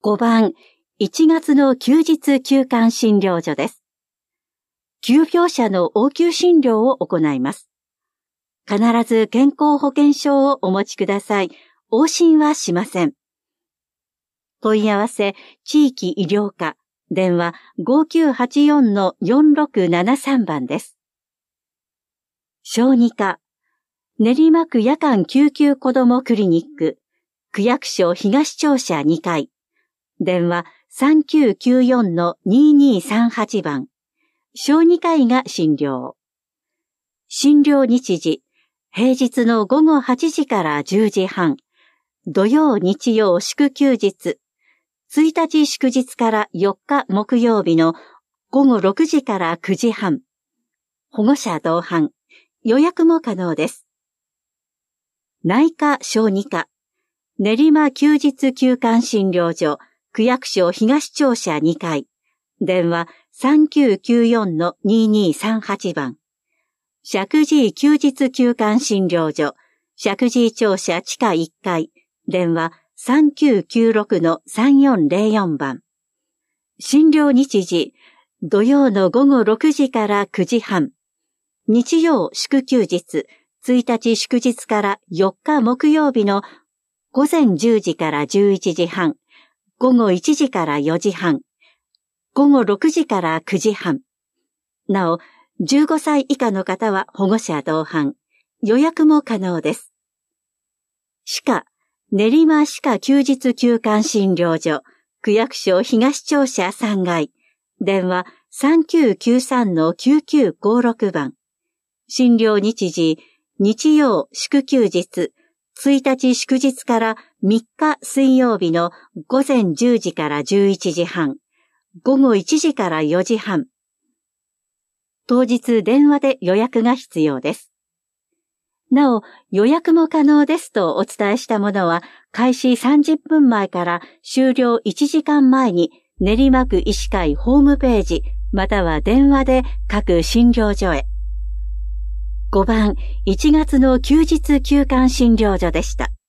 5番、1月の休日休館診療所です。急病者の応急診療を行います。必ず健康保険証をお持ちください。往診はしません。問い合わせ、地域医療課、電話 5984-4673 番です。小児科、練馬区夜間救急子どもクリニック、区役所東庁舎2階、電話 3994-2238 番。小児科医が診療。診療日時、平日の午後8時から10時半。土曜日曜祝休日。1日祝日から4日木曜日の午後6時から9時半。保護者同伴。予約も可能です。内科小児科。練馬休日休館診療所。区役所東庁舎2階。電話 3994-2238 番。石神井休日休館診療所。石神井庁舎地下1階。電話 3996-3404 番。診療日時。土曜の午後6時から9時半。日曜祝休日。1日祝日から4日木曜日の午前10時から11時半。午後1時から4時半。午後6時から9時半。なお、15歳以下の方は保護者同伴。予約も可能です。歯科、練馬歯科休日休館診療所、区役所東庁舎3階。電話 3993-9956 番。診療日時、日曜祝休日。1日祝日から3日水曜日の午前10時から11時半、午後1時から4時半。当日電話で予約が必要です。なお、予約も可能ですとお伝えしたものは、開始30分前から終了1時間前に練馬区医師会ホームページ、または電話で各診療所へ。5番、1月の休日休館診療所でした。